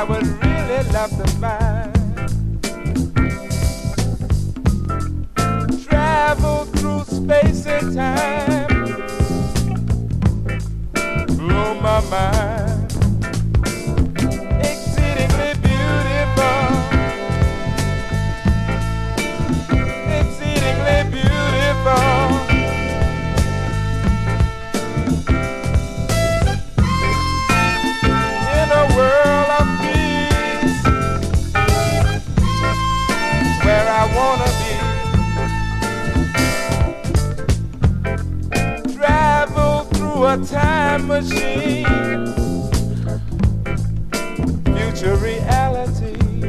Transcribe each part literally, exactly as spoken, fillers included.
I would really love to find. Travel through space and time, blow my mind. Exceedingly beautiful, exceedingly beautiful. In a world of peace, where I wanna be. Travel through a time machine, future reality.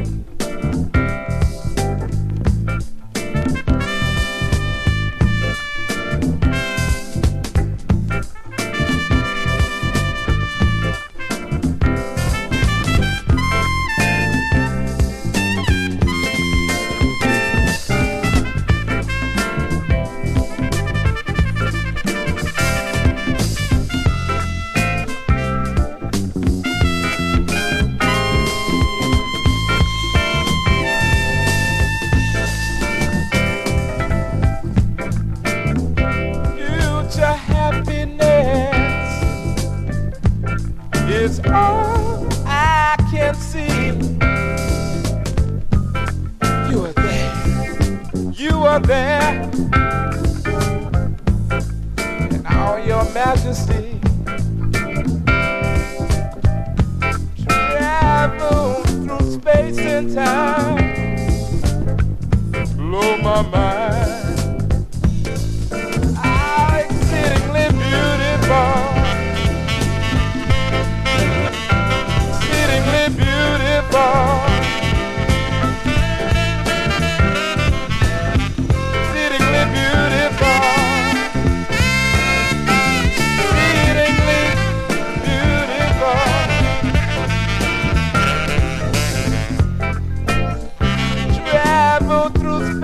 It's all I can see. You are there, you are there, in all your majesty. Travel through space and time, blow my mind.